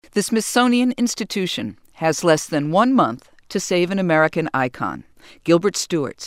The Smithsonian Institution has less than 1 month to save an American icon. Gilbert Stuart's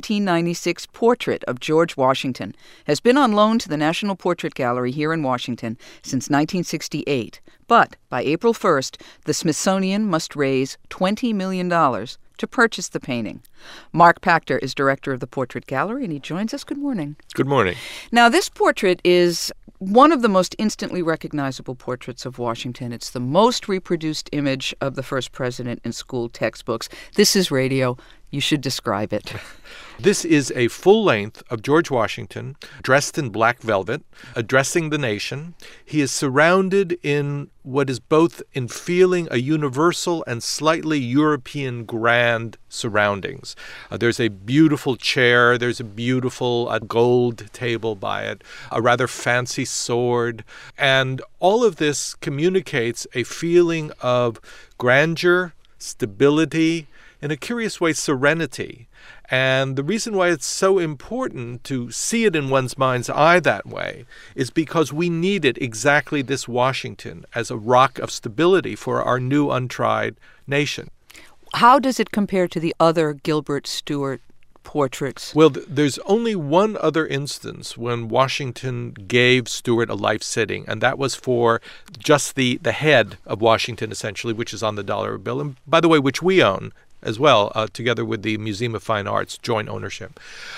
1796 portrait of George Washington has been on loan to the National Portrait Gallery here in Washington since 1968. But by April 1st, the Smithsonian must raise $20 million to purchase the painting. Mark Pachter is director of the Portrait Gallery, and he joins us. Good morning. Good morning. Now, this portrait is one of the most instantly recognizable portraits of Washington. It's the most reproduced image of the first president in school textbooks. This is radio. You should describe it. This is a full length of George Washington dressed in black velvet, addressing the nation. He is surrounded in what is both in feeling a universal and slightly European grand surroundings. There's a beautiful chair. There's a beautiful gold table by it, a rather fancy sword. And all of this communicates a feeling of grandeur, stability, in a curious way, serenity. And the reason why it's so important to see it in one's mind's eye that way is because we needed exactly this Washington as a rock of stability for our new untried nation. How does it compare to the other Gilbert Stuart portraits? Well, there's only one other instance when Washington gave Stuart a life sitting, and that was for just the head of Washington, essentially, which is on the dollar bill, and by the way, which we own as well, together with the Museum of Fine Arts, joint ownership.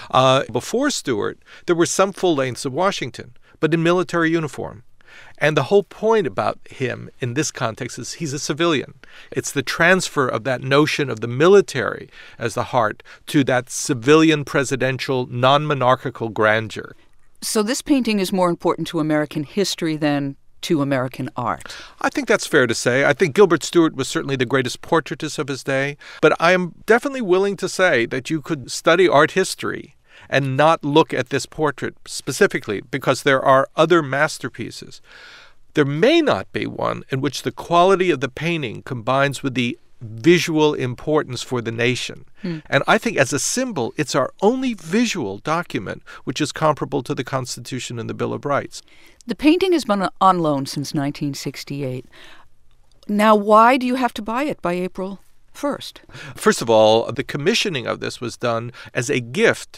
Before Stuart, there were some full lengths of Washington, but in military uniform. And the whole point about him in this context is he's a civilian. It's the transfer of that notion of the military as the heart to that civilian presidential non-monarchical grandeur. So this painting is more important to American history than to American art. I think that's fair to say. I think Gilbert Stuart was certainly the greatest portraitist of his day, but I am definitely willing to say that you could study art history and not look at this portrait specifically because there are other masterpieces. There may not be one in which the quality of the painting combines with the visual importance for the nation. And I think as a symbol, it's our only visual document which is comparable to the Constitution and the Bill of Rights. The painting has been on loan since 1968. Now, why do you have to buy it by April 1st? First of all, the commissioning of this was done as a gift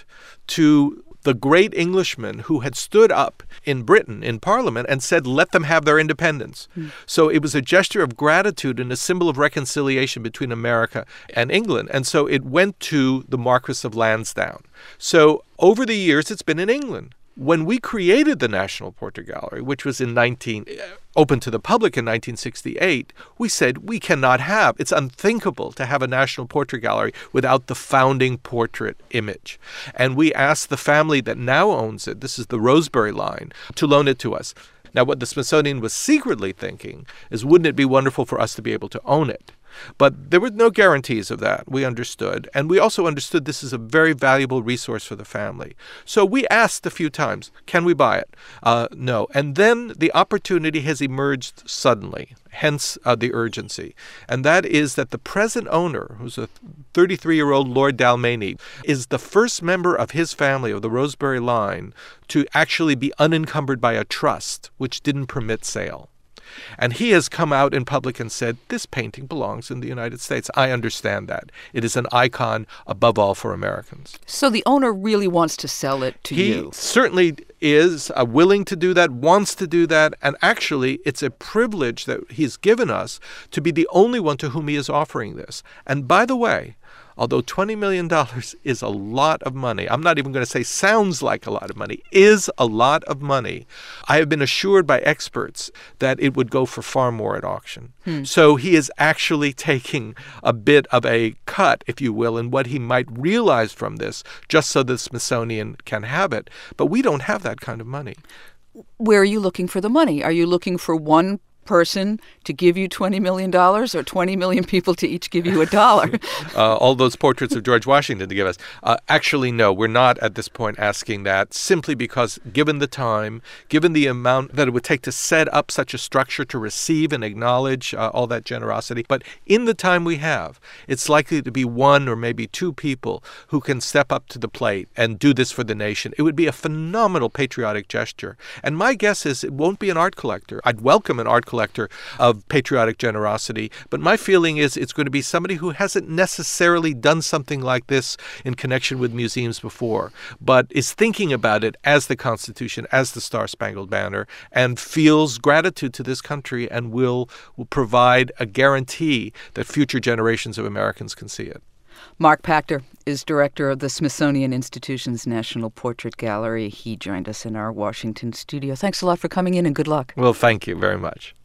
to the great Englishmen who had stood up in Britain in Parliament and said, let them have their independence. So it was a gesture of gratitude and a symbol of reconciliation between America and England. And so it went to the Marquis of Lansdowne. So over the years, it's been in England. When we created the National Portrait Gallery, which was open to the public in 1968, we said we cannot have, it's unthinkable to have a National Portrait Gallery without the founding portrait image. And we asked the family that now owns it, this is the Rosebery line, to loan it to us. Now, what the Smithsonian was secretly thinking is, wouldn't it be wonderful for us to be able to own it? But there were no guarantees of that, we understood. And we also understood this is a very valuable resource for the family. So we asked a few times, can we buy it? No. And then the opportunity has emerged suddenly, hence the urgency. And that is that the present owner, who's a 33-year-old Lord Dalmeny, is the first member of his family, of the Rosebery line, to actually be unencumbered by a trust, which didn't permit sale. And he has come out in public and said, this painting belongs in the United States. I understand that. It is an icon above all for Americans. So the owner really wants to sell it to you? He certainly is willing to do that, wants to do that, and actually it's a privilege that he's given us to be the only one to whom he is offering this. And by the way, although $20 million is a lot of money, I'm not even going to say sounds like a lot of money, is a lot of money, I have been assured by experts that it would go for far more at auction. So he is actually taking a bit of a cut, if you will, in what he might realize from this, just so the Smithsonian can have it. But we don't have that kind of money. Where are you looking for the money? Are you looking for one person to give you $20 million or 20 million people to each give you $1? All those portraits of George Washington to give us. Actually, no, we're not at this point asking that, simply because given the time, given the amount that it would take to set up such a structure to receive and acknowledge all that generosity, but in the time we have, it's likely to be one or maybe two people who can step up to the plate and do this for the nation. It would be a phenomenal patriotic gesture. And my guess is it won't be an art collector. I'd welcome an art collector collector of patriotic generosity. But my feeling is it's going to be somebody who hasn't necessarily done something like this in connection with museums before, but is thinking about it as the Constitution, as the Star-Spangled Banner, and feels gratitude to this country and will provide a guarantee that future generations of Americans can see it. Mark Pachter is director of the Smithsonian Institution's National Portrait Gallery. He joined us in our Washington studio. Thanks a lot for coming in, and good luck. Well, thank you very much.